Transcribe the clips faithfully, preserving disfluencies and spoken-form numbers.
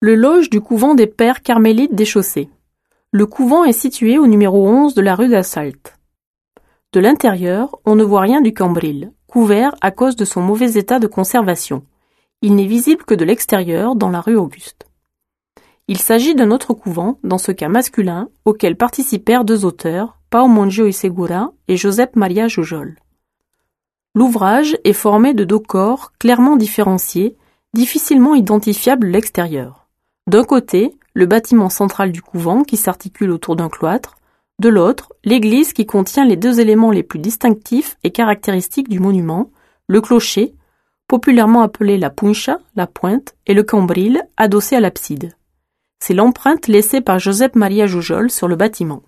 Le loge du couvent des Pères Carmélites des Chaussées. Le couvent est situé au numéro onze de la rue d'Assalte. De l'intérieur, on ne voit rien du cambril, couvert à cause de son mauvais état de conservation. Il n'est visible que de l'extérieur, dans la rue Auguste. Il s'agit d'un autre couvent, dans ce cas masculin, auquel participèrent deux auteurs, Pau Monjo y Segura et Josep Maria Jujol. L'ouvrage est formé de deux corps clairement différenciés, difficilement identifiables de l'extérieur. D'un côté, le bâtiment central du couvent qui s'articule autour d'un cloître, de l'autre, l'église qui contient les deux éléments les plus distinctifs et caractéristiques du monument, le clocher, populairement appelé la puncha, la pointe, et le cambril, adossé à l'abside. C'est l'empreinte laissée par Josep Maria Jujol sur le bâtiment.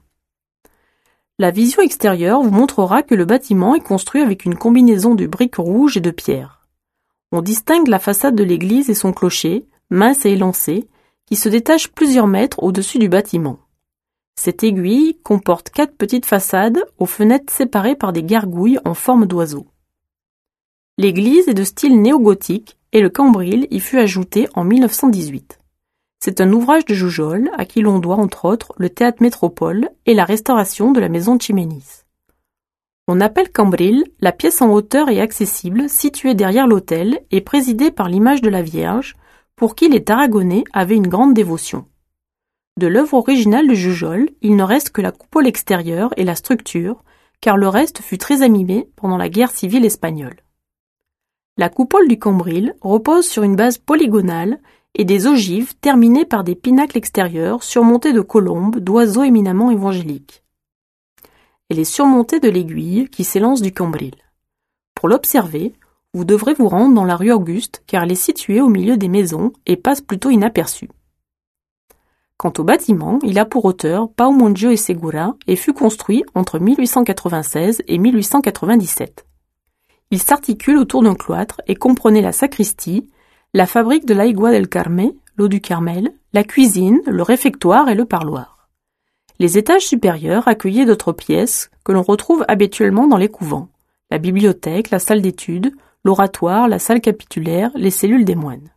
La vision extérieure vous montrera que le bâtiment est construit avec une combinaison de briques rouges et de pierres. On distingue la façade de l'église et son clocher, mince et élancé, qui se détache plusieurs mètres au-dessus du bâtiment. Cette aiguille comporte quatre petites façades aux fenêtres séparées par des gargouilles en forme d'oiseau. L'église est de style néo-gothique et le cambril y fut ajouté en mille neuf cent dix-huit. C'est un ouvrage de Jujol à qui l'on doit entre autres le théâtre Métropole et la restauration de la maison de Ximénez. On appelle cambril la pièce en hauteur et accessible située derrière l'autel et présidée par l'image de la Vierge, pour qui les Tarragonais avaient une grande dévotion. De l'œuvre originale de Jujol, il ne reste que la coupole extérieure et la structure, car le reste fut très abîmé pendant la guerre civile espagnole. La coupole du cambril repose sur une base polygonale et des ogives terminées par des pinacles extérieurs surmontés de colombes, d'oiseaux éminemment évangéliques. Elle est surmontée de l'aiguille qui s'élance du cambril. Pour l'observer, vous devrez vous rendre dans la rue Auguste car elle est située au milieu des maisons et passe plutôt inaperçue. Quant au bâtiment, il a pour auteur Pau Monjo y Segura et fut construit entre mille huit cent quatre-vingt-seize et mille huit cent quatre-vingt-dix-sept. Il s'articule autour d'un cloître et comprenait la sacristie, la fabrique de l'Aigua del Carme, l'eau du Carmel, la cuisine, le réfectoire et le parloir. Les étages supérieurs accueillaient d'autres pièces que l'on retrouve habituellement dans les couvents, la bibliothèque, la salle d'études, l'oratoire, la salle capitulaire, les cellules des moines.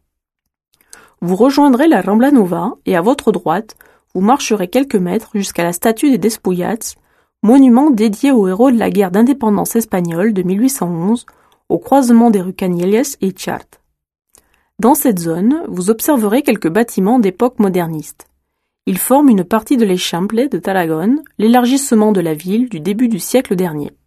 Vous rejoindrez la Rambla Nova et à votre droite, vous marcherez quelques mètres jusqu'à la statue des Despuyats, monument dédié aux héros de la guerre d'indépendance espagnole de mille huit cent onze, au croisement des rues Canyelles et Chart. Dans cette zone, vous observerez quelques bâtiments d'époque moderniste. Ils forment une partie de l'Eixample de Tarragone, l'élargissement de la ville du début du siècle dernier.